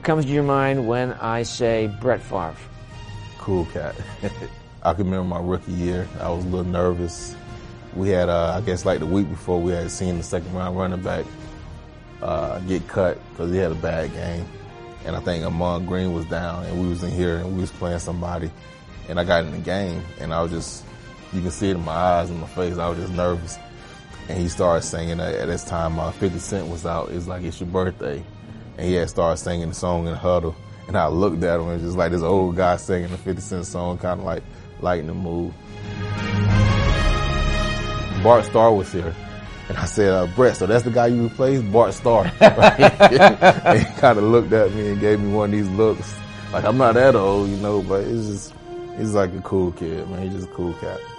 comes to your mind when I say Brett Favre? Cool cat. I can remember my rookie year. I was a little nervous. We had, I guess like the week before, we had seen the second round running back get cut because he had a bad game. And I think Ahman Green was down, and we was in here, and we was playing somebody. And I got in the game, and I was just, you can see it in my eyes and my face, I was just nervous. And he started singing, at this time, 50 Cent was out. It was like, it's your birthday. And he had started singing the song in the huddle. And I looked at him, and just like this old guy singing the 50 Cent song, kind of like lighting the mood. Bart Starr was here. And I said, Brett, so that's the guy you replaced? Bart Starr. And he kind of looked at me and gave me one of these looks. Like, I'm not that old, you know, but he's like a cool kid, man. He's just a cool cat.